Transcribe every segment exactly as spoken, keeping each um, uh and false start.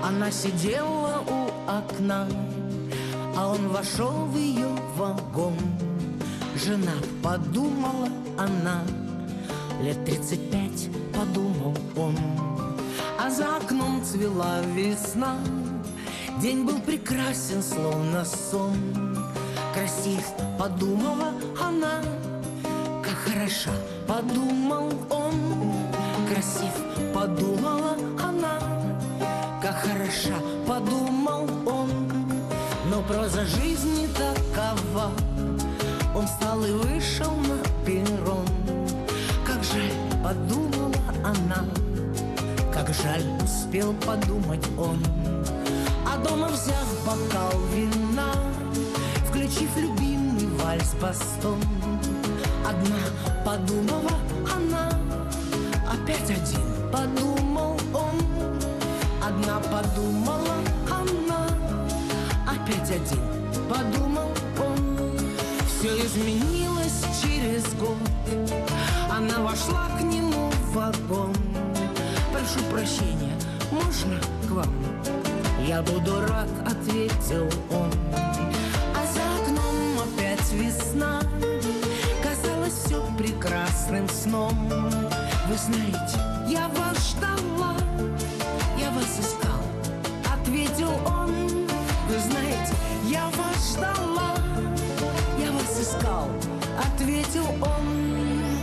Она сидела у окна, а он вошел в ее вагон. Жена, подумала она, лет тридцать пять, подумал он. А за окном цвела весна, день был прекрасен, словно сон. Красив, подумала она, как хороша, подумал он. Красив, подумала она, как хороша, подумал он. Но проза жизни такова, он встал и вышел на перрон. Как жаль, подумала она, как жаль, успел подумать он. А дома, взяв бокал вина, включив любимый вальс-бастон, одна подумала она, опять один подумал он. Одна подумала она, опять один подумал он. Все изменилось через год, она вошла к нему в вагон. Прошу прощения, можно к вам? Я буду рад, ответил он. А за окном опять весна, казалось все прекрасным сном. Вы знаете, я вас ждала, я вас искал, ответил он. Вы знаете, я вас ждала, я вас искал, ответил он.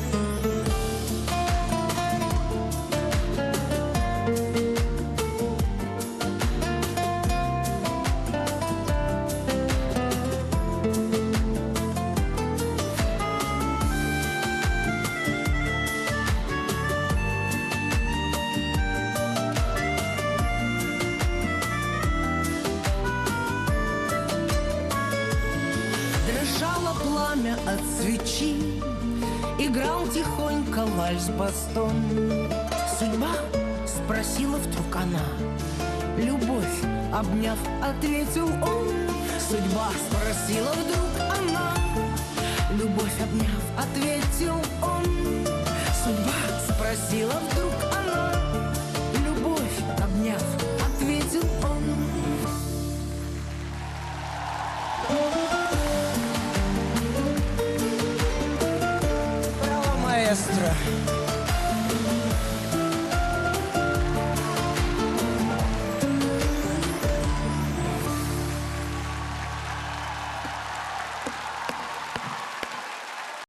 Дрожало пламя от свечи, играл тихонько вальс-бастон. Судьба, спросила вдруг она, любовь, обняв, ответил он. Судьба, спросила вдруг она, любовь, обняв, ответил он. Судьба, спросила вдруг